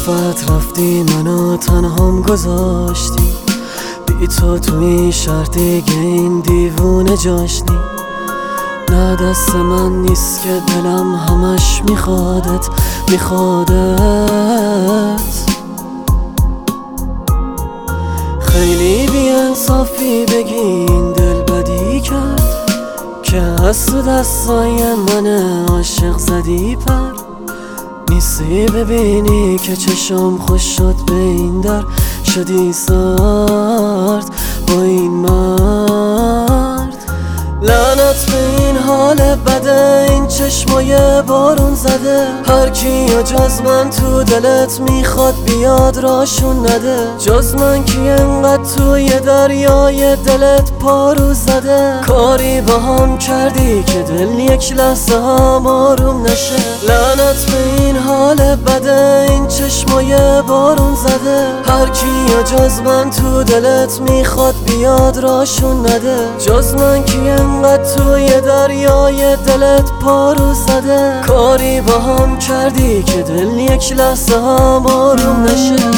صدفت رفتی منو تنهام گذاشتی، بی تو این شهر دیگه این دیوونه جاش نی. نه دست من نیست که دلم همش میخوادت. خیلی بی انصافی بگی این دل بدی کرد که از تو دستای من عاشق زدی پر. نیستی ببینی که چشم خوش شد به این در، شدی سرد با این مرد. لعنت به این حال بده، این چشمای بارون زده. هر کی جز من تو دلت میخواد بیاد راشون نده. جز من کی انقدر توی دریای دلت پارو زده. کاری با هم کردی که دل یک لحظه هم آروم نشه. لعنت به این حال بده، این چشمای بارون زده. هر کی جز من تو دلت میخواد بیاد راشون نده. جز من کی انقدر توی دریای دلت پارو زده. کاری با هم کردی که دل یک لحظه هم آروم نشه.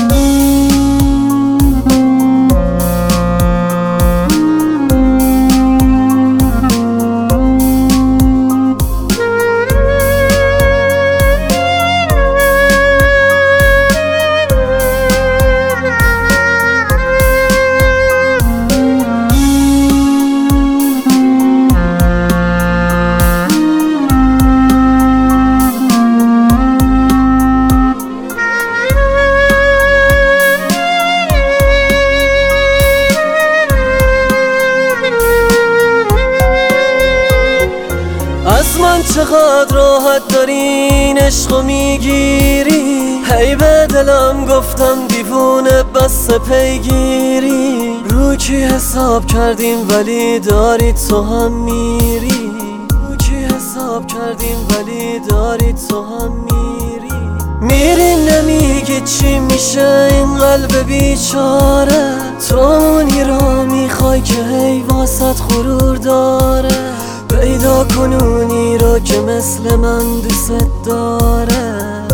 از من چقدر راحت داری این عشقو میگیری. هی به دلم گفتم دیوونه بس پیگیری. رو کی حساب کردیم ولی داری تو هم میری. رو کی حساب کردیم ولی داری تو هم میری. میری نمیگی چی میشه این قلب بیچاره. تو اونی را میخوای که هی واسط غرور داره. پیدا کنونی رو که مثل من دوست داره.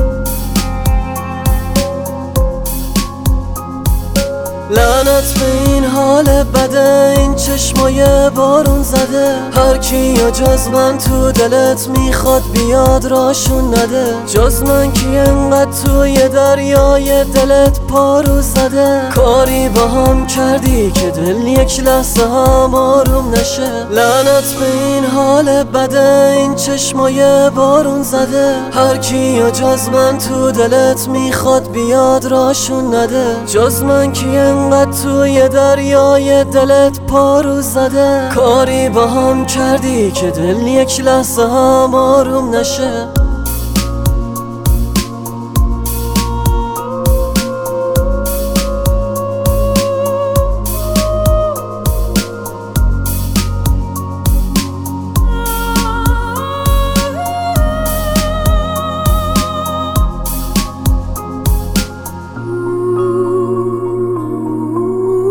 لعنت به این حال بده، این چشمای بارون زده. هر کی جز من تو دلت میخواد بیاد راشون نده. جز من کی انقدر توی دریای دلت پارو زده. کاری با هم کردی که دل یک لحظه هم آروم نشه. لعنت به این حال بده، این چشمای بارون زده. هر کی جز من تو دلت میخواد بیاد راشون نده. جز من کی انقدر توی دریای دلت پارو زده. کاری با هم کردی که دل یک لحظه هم آروم نشه.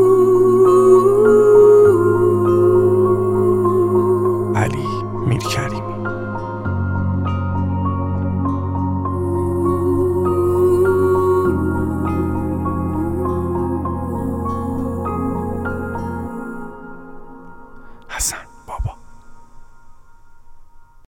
علی میرکری.